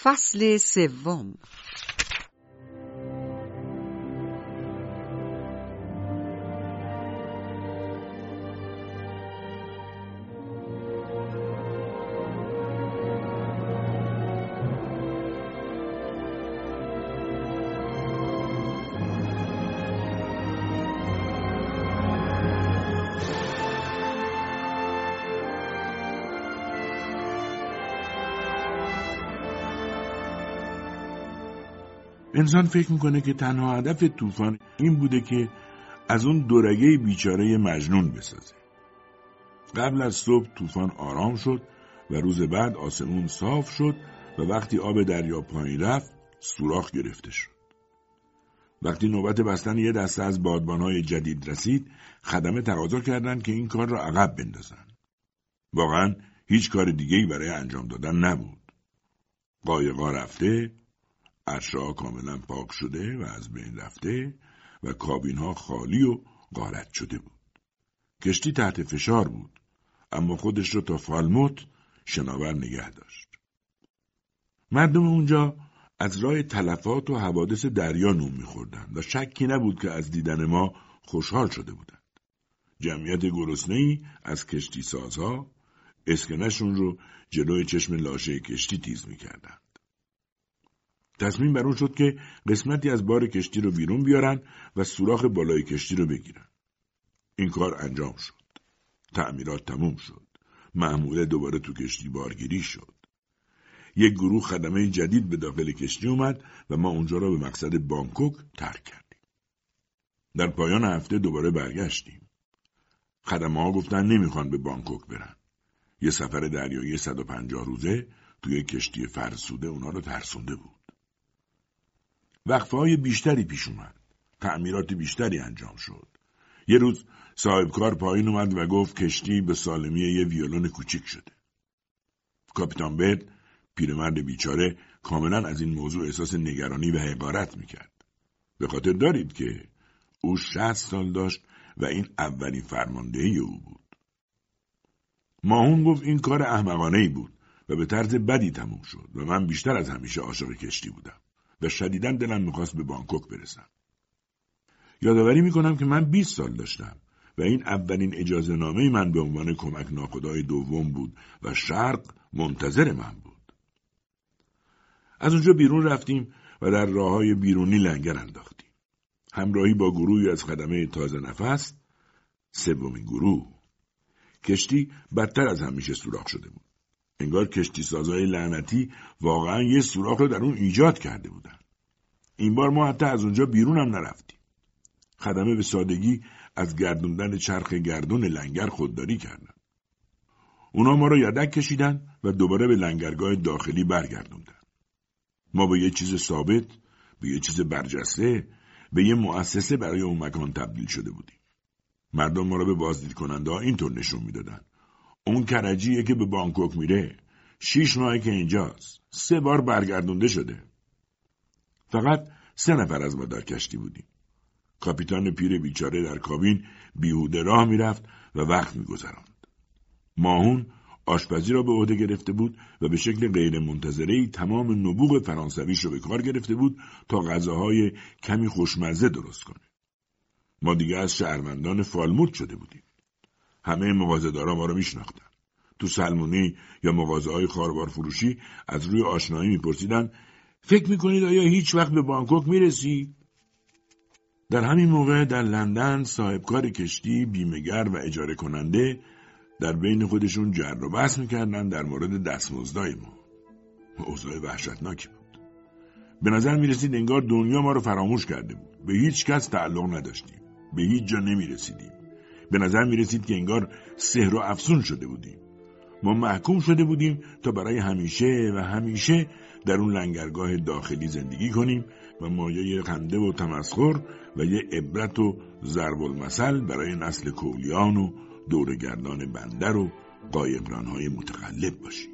فصل سوم. انسان فکر میکنه که تنها هدف طوفان این بوده که از اون دورگه بیچاره مجنون بسازه. قبل از صبح طوفان آرام شد و روز بعد آسمون صاف شد و وقتی آب دریا پایین رفت سوراخ گرفته شد. وقتی نوبت بستن یه دسته از بادبانهای جدید رسید، خدمه تقاضا کردند که این کار را عقب بندازن. واقعا هیچ کار دیگه‌ای برای انجام دادن نبود. قایقا رفته، عرشه‌ها کاملا پاک شده و از بین رفته و کابین‌ها خالی و غارت شده بود. کشتی تحت فشار بود، اما خودش را تا فالموت شناور نگه داشت. مردم اونجا از راه تلفات و حوادث دریا نون می‌خوردند و شکی نبود که از دیدن ما خوشحال شده بودند. جمعیت گرسنه‌ای از کشتی سازها اسکنشون رو جلوی چشم لاشه کشتی تیز می‌کردند. تصمیم بر اون شد که قسمتی از بار کشتی رو بیرون بیارن و سوراخ بالای کشتی رو بگیرن. این کار انجام شد. تعمیرات تموم شد. محموله دوباره تو کشتی بارگیری شد. یک گروه خدمه جدید به داخل کشتی اومد و ما اونجا را به مقصد بانکوک ترک کردیم. در پایان هفته دوباره برگشتیم. خدمه ها گفتن نمیخوان به بانکوک برن. یه سفر دریایی 150 روزه توی کشتی فرسوده اونا رو ترسونده بود. وقفه‌های بیشتری پیش اومد. تعمیرات بیشتری انجام شد. یه روز صاحبکار پایین اومد و گفت کشتی به سالمی یه ویولون کوچیک شده. کاپیتان برد، پیرمرد بیچاره، کاملا از این موضوع احساس نگرانی و حقارت میکرد. به خاطر دارید که او 60 سال داشت و این اولین فرماندهی او بود. ماهون گفت این کار احمقانه‌ای بود و به طرز بدی تموم شد و من بیشتر از همیشه عاشق کشتی بودم و شدیداً دلم میخواست به بانکوک برسم. یادآوری میکنم که من 20 سال داشتم و این اولین اجازه نامه من به عنوان کمک ناخدای دوم بود و شرق منتظر من بود. از اونجا بیرون رفتیم و در راههای بیرونی لنگر انداختیم. همراهی با گروهی از خدمه تازه نفس، سومین گروه. کشتی بدتر از همیشه سوراخ شده بود. انگار کشتی سازای لعنتی واقعا یه سوراخ رو در اون ایجاد کرده بودن. این بار ما حتی از اونجا بیرون هم نرفتیم. خدمه به سادگی از گردوندن چرخ گردون لنگر خودداری کردن. اونا ما رو یدک کشیدن و دوباره به لنگرگاه داخلی برگردوندن. ما به یه چیز ثابت، به یه چیز برجسته، به یه مؤسسه برای اون مکان تبدیل شده بودیم. مردم ما رو به بازدید کننده ها اینطور نشون میدادن. اون کرجیه که به بانکوک میره، 6 ماهه که اینجاست، 3 بار برگردونده شده. فقط 3 نفر از ما در کشتی بودیم. کاپیتان پیر بیچاره در کابین بیهوده راه میرفت و وقت میگذراند. ماهون آشپزی را به عهده گرفته بود و به شکل غیر منتظره‌ای تمام نبوغ فرانسویش رو به کار گرفته بود تا غذاهای کمی خوشمزه درست کنه. ما دیگه از شهروندان فالموت شده بودیم. همه مغازه‌دارا ما رو میشناختن. تو سلمونی یا مغازه‌های خاربار فروشی از روی آشنایی میپرسیدن فکر میکنید آیا هیچ وقت به بانکوک میرسید؟ در همین موقع در لندن صاحبکار کشتی، بیمه‌گر و اجاره کننده در بین خودشون جر و بحث میکردن در مورد دستمزدای ما. اوضاع وحشتناکی بود. به نظر میرسید انگار دنیا ما رو فراموش کرده بود. به هیچ کس تعلق نداشتیم. به هیچ جا نمیرسیدیم. به نظر میرسید که انگار سحر و افسون شده بودیم. ما محکوم شده بودیم تا برای همیشه و همیشه در اون لنگرگاه داخلی زندگی کنیم و مایه خنده و تمسخر و یه عبرت و ضرب المثل برای نسل کولیان و دورگردان بندر و قایقران‌های متقلب باشیم.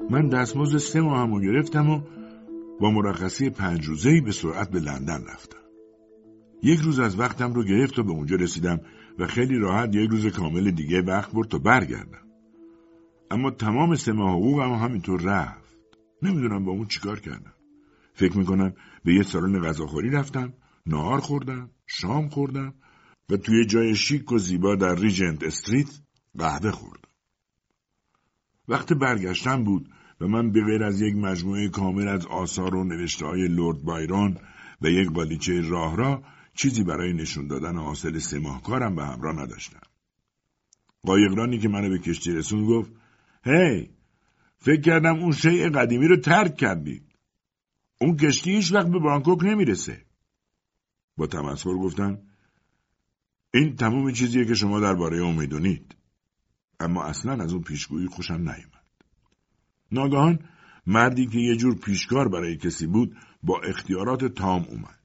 من دستمزد 3 ماهمو گرفتم و با مرخصی 5 روزه‌ای به سرعت به لندن رفتم. 1 روز از وقتم رو گرفت تا به اونجا رسیدم و خیلی راحت 1 روز کامل دیگه وقت برد تا برگردم. اما تمام 3 ماه حقوقم همینطور رفت. نمیدونم با اون چیکار کردم. فکر میکنم به یه سالن غذاخوری رفتم، نهار خوردم، شام خوردم و توی جای شیک و زیبا در ریجنت استریت قهوه خوردم. وقت برگشتن بود و من به غیر از یک مجموعه کامل از آثار و نوشته‌های لرد بایرون و یک قالیچه راه چیزی برای نشون دادن حاصل 3 ماه کارم به همراه نداشتم. قایقرانی که منو به کشتی رسوند گفت: هی، فکر کردم اون شیء قدیمی رو ترک کردی. اون کشتی هیچ وقت به بانکوک نمیرسه. با تمسخر گفتم: این تمام چیزیه که شما درباره اون میدونید. اما اصلا از اون پیشگویی خوشم نیامد. ناگهان مردی که یه جور پیشکار برای کسی بود با اختیارات تام اومد.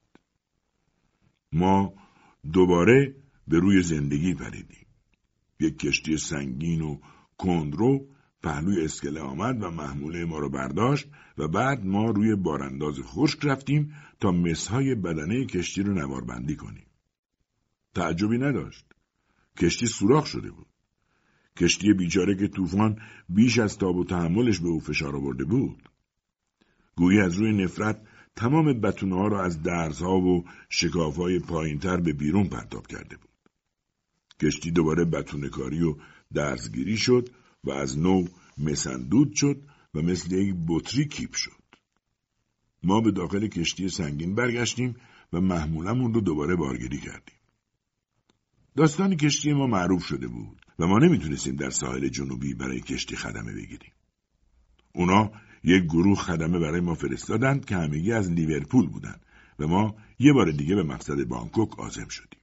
ما دوباره به روی زندگی پریدیم. یک کشتی سنگین و کندرو پهلوی اسکله آمد و محموله ما رو برداشت و بعد ما روی بارانداز خشک رفتیم تا مسهای بدنه کشتی رو نواربندی کنیم. تعجبی نداشت. کشتی سوراخ شده بود. کشتی بیچاره که طوفان بیش از تاب و تحملش به او فشار آورده بود. گویی از روی نفرت تمام بتونه‌ها را از درزها و شکاف‌های پایین‌تر به بیرون پرتاب کرده بود. کشتی دوباره بتونه‌کاری و درزگیری شد و از نو مسندود شد و مثل یک بطری کیپ شد. ما به داخل کشتی سنگین برگشتیم و محمولمون رو دوباره بارگیری کردیم. داستان کشتی ما معروف شده بود و ما نمیتونستیم در ساحل جنوبی برای کشتی خدمه بگیریم. اونا یک گروه خدمه برای ما فرستادند که همگی از لیورپول بودند و ما یه بار دیگه به مقصد بانکوک عازم شدیم.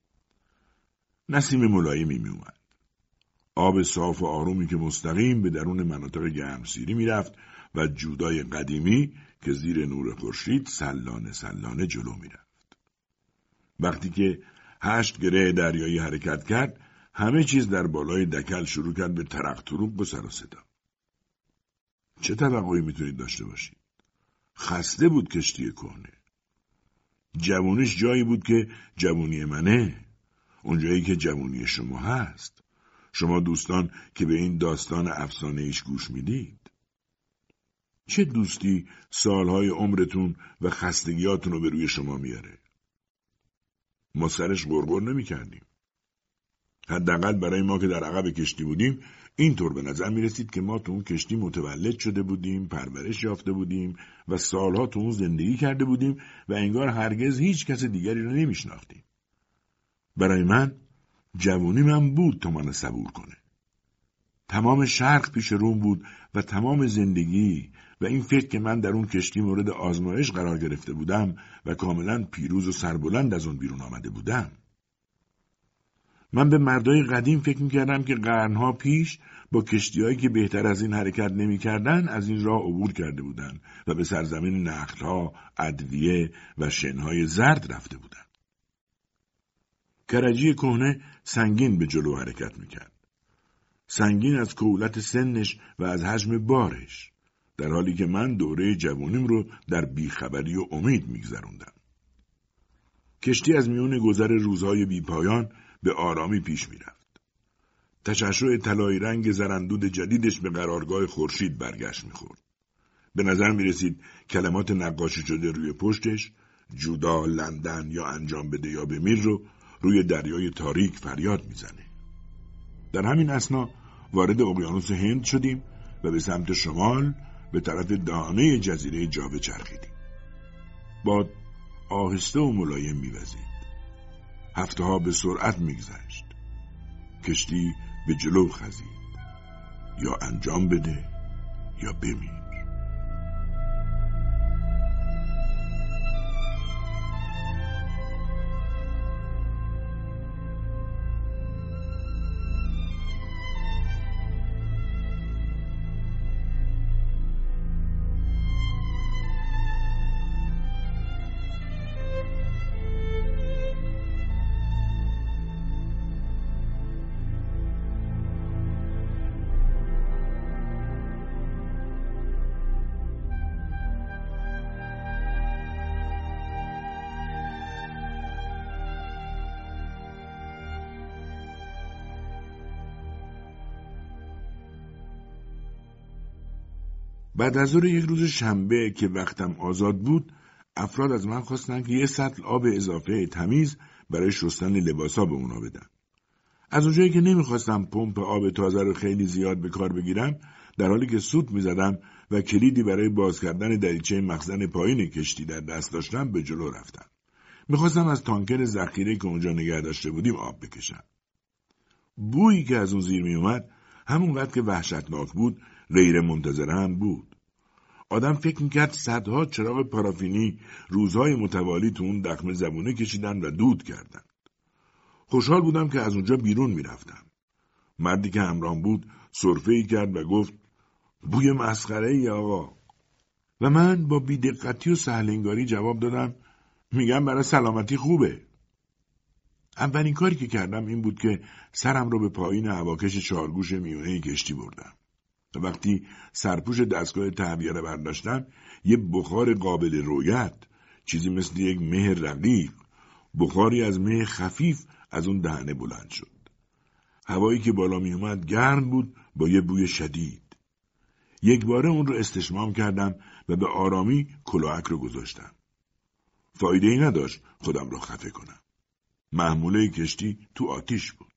نسیم ملایمی می اومد. آب صاف و آرومی که مستقیم به درون مناطق گرمسیری میرفت و جودای قدیمی که زیر نور خورشید سلانه سلانه جلو میرفت. وقتی که 8 گره دریایی حرکت کرد، همه چیز در بالای دکل شروع کرد به ترق تروق و سر و صدا. چه توقعی میتونید داشته باشید؟ خسته بود کشتی کهنه. جوونیش جایی بود که جوونی منه، اون جایی که جوونی شما هست. شما دوستان که به این داستان افسانه‌ایش گوش میدید. چه دوستی سالهای عمرتون و خستگیاتون رو به روی شما میاره؟ ما سرش غرغر نمی کردیم. حداقل برای ما که در عقب کشتی بودیم اینطور به نظر می رسید که ما تو اون کشتی متولد شده بودیم، پرورش یافته بودیم و سالها تو اون زندگی کرده بودیم و انگار هرگز هیچ کس دیگری رو نمی شناختیم. برای من جوونی من بود تا منو صبور کنه. تمام شرق پیش روم بود و تمام زندگی و این فکر که من در اون کشتی مورد آزمایش قرار گرفته بودم و کاملا پیروز و سربلند از اون بیرون آمده بودم. من به مردای قدیم فکر میکردم که قرنها پیش با کشتیهایی که بهتر از این حرکت نمیکردن از این راه عبور کرده بودن و به سرزمین نخلها، ادویه و شنهای زرد رفته بودن. کرجی کهنه سنگین به جلو حرکت میکرد. سنگین از کهولت سنش و از حجم بارش، در حالی که من دوره جوانیم رو در بیخبری و امید میگذروندم. کشتی از میون گذر روزهای بیپایان به آرامی پیش میرفت. تشعشع طلایی رنگ زرندود جدیدش به قرارگاه خورشید برگشت میخورد. به نظر میرسید کلمات نقاشی شده روی پشتش، جودا، لندن یا انجام بده یا بمیر رو روی دریای تاریک فریاد میزنه. در همین اثنا وارد اقیانوس هند شدیم و به سمت شمال به طرف دهانه جزیره جاوه چرخیدیم. باد آهسته و ملایم میوزید. هفته‌ها به سرعت میگذشت. کشتی به جلو خزید. یا انجام بده یا بمیر. بعد از ظهر یک روز شنبه که وقتم آزاد بود، افراد از من خواستن که 1 سطل آب اضافه تمیز برای شستن لباسا به اونا بدم. از اونجایی که نمیخواستم پمپ آب تازه رو خیلی زیاد به کار بگیرم، در حالی که سوت میزدم و کلیدی برای باز کردن دریچه مخزن پایین کشتی در دست داشتم، به جلو رفتم. میخواستم از تانکر ذخیره که اونجا نگه داشته بودیم آب بکشم. بویی که از اون زیر میومد همونقدر که وحشتناک بود، غیر منتظره هم بود. آدم فکر میکرد صدها چراغ پارافینی روزهای متوالی تو اون دخمه زبونه کشیدن و دود کردن. خوشحال بودم که از اونجا بیرون میرفتم. مردی که همراهم بود سرفه‌ای کرد و گفت: بوی مسخره ای آقا. و من با بی‌دقتی و سهل‌انگاری جواب دادم: میگم برای سلامتی خوبه. اولین کاری که کردم این بود که سرم رو به پایین هواکش چهارگوش میونه کشتی بردم. و وقتی سرپوش دستگاه تهویه رو برداشتم، یه بخار قابل رویت، چیزی مثل یک مه رقیق، بخاری از مه خفیف از اون دهنه بلند شد. هوایی که بالا می اومد گرم بود با یه بوی شدید. یک باره اون رو استشمام کردم و به آرامی کلاهک رو گذاشتم. فایده ای نداشت خودم رو خفه کنم. محموله کشتی تو آتیش بود.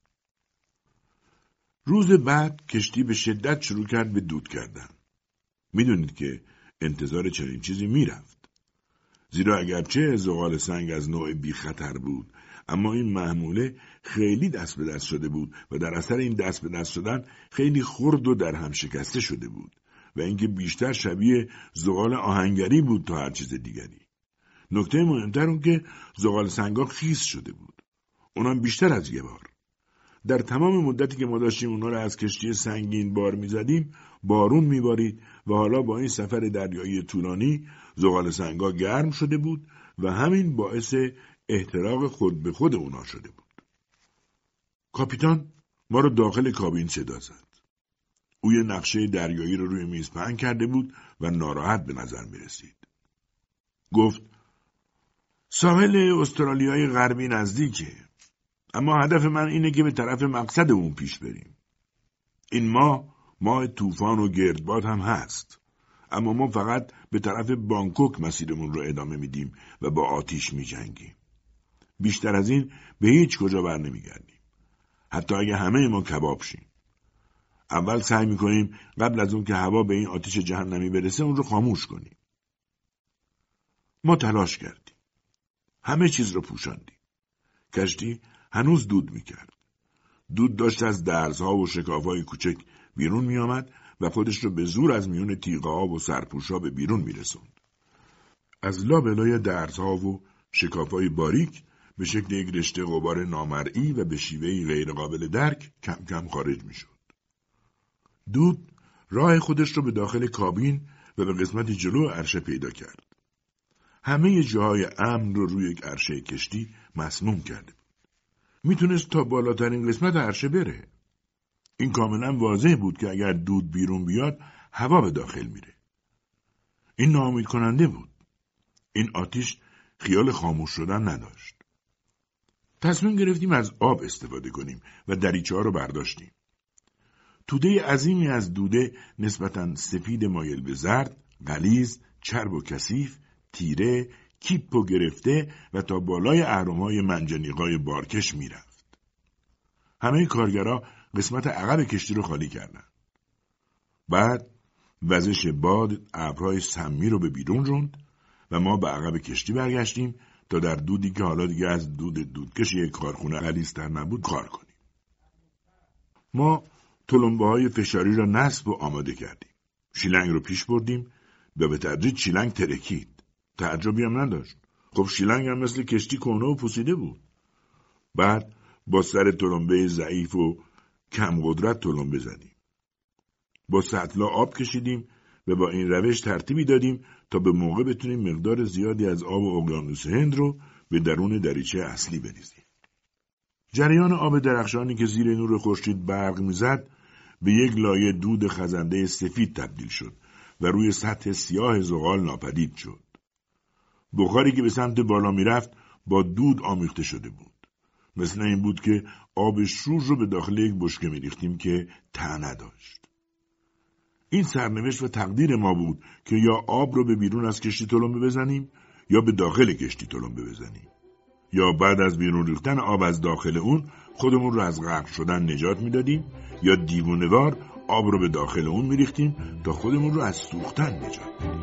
روز بعد کشتی به شدت شروع کرد به دود کردن. میدونید که انتظار چنین چیزی میرفت. زیرا اگرچه زغال سنگ از نوع بی خطر بود، اما این محموله خیلی دست به دست شده بود و در اثر این دست به دست شدن خیلی خرد و در هم شکسته شده بود و اینکه بیشتر شبیه زغال آهنگری بود تا هر چیز دیگری. نکته مهمتر اون که زغال سنگا خیس شده بود. اونم بیشتر از یه بار. در تمام مدتی که ما داشتیم اونا رو از کشتی سنگین بار می‌زدیم، بارون می‌بارید و حالا با این سفر دریایی طولانی زغال سنگا گرم شده بود و همین باعث احتراق خود به خود اونا شده بود. کاپیتان ما رو داخل کابین صدا زد. او یه نقشه دریایی رو روی میز پهن کرده بود و ناراحت به نظر می‌رسید. گفت: ساحل استرالیای غربی نزدیکه، اما هدف من اینه که به طرف مقصدمون پیش بریم. این ماه طوفان و گردباد هم هست، اما ما فقط به طرف بانکوک مسیرمون رو ادامه میدیم و با آتیش میجنگیم. بیشتر از این به هیچ کجا بر نمیگردیم، حتی اگه همه ما کباب شیم. اول سعی میکنیم قبل از اون که هوا به این آتیش جهنمی برسه اون رو خاموش کنیم. ما تلاش کردیم. همه چیز رو پوشاندیم. کشتی هنوز دود میکرد. دود داشت از درزها و شکافهای کوچک بیرون میآمد و خودش رو به زور از میون تیغه‌ها و سرپوش‌ها به بیرون میرسوند. از لابلای درزها و شکافهای باریک به شکل یک رشته غبار نامرئی و به شیوهی غیرقابل درک کم کم خارج میشد. دود راه خودش رو به داخل کابین و به قسمت جلو عرشه پیدا کرد. همه جاهای امن رو روی یک عرشه کشتی مسموم کرده بود. میتونست تا بالاترین قسمت عرشه بره. این کاملا واضح بود که اگر دود بیرون بیاد هوا به داخل میره. این ناامید کننده بود. این آتیش خیال خاموش شدن نداشت. تصمیم گرفتیم از آب استفاده کنیم و دریچه‌ها رو برداشتیم. توده عظیمی از دوده نسبتاً سفید مایل به زرد، غلیظ، چرب و کثیف، تیره، کیپ و گرفته و تا بالای اهرم‌های منجنیقای بارکش میرفت. همه کارگرها قسمت عقب کشتی رو خالی کردن. بعد وزش باد ابرهای سمی رو به بیرون راند و ما به عقب کشتی برگشتیم تا در دودی که حالا دیگه از دودکش یک کارخونه غلیظتر نبود کار کنیم. ما تلمبه‌های فشاری را نصب و آماده کردیم. شیلنگ رو پیش بردیم و به تدریج شیلنگ ترکید. تعجبی هم نداشت. خب شیلنگ هم مثل کشتی کهنه و پوسیده بود. بعد با سر تلمبه ضعیف و کم قدرت تلمبه زدیم. با سطلا آب کشیدیم و با این روش ترتیبی دادیم تا به موقع بتونیم مقدار زیادی از آب اقیانوس هند رو به درون دریچه اصلی بریزیم. جریان آب درخشانی که زیر نور خورشید برق میزد به یک لایه دود خزنده سفید تبدیل شد و روی سطح سیاه زغال ناپدید شد. بخاری که به سمت بالا میرفت با دود آمیخته شده بود. مثل این بود که آب شور رو به داخل یک بشکه میریختیم که ته نداشت. این سرنوشت و تقدیر ما بود که یا آب رو به بیرون از کشتی تلمبه بزنیم یا به داخل کشتی تلمبه بزنیم. یا بعد از بیرون ریختن آب از داخل اون خودمون رو از غرق شدن نجات میدادیم یا دیوونه‌وار آب رو به داخل اون میریختیم تا خودمون رو از سوختن نجات بدیم.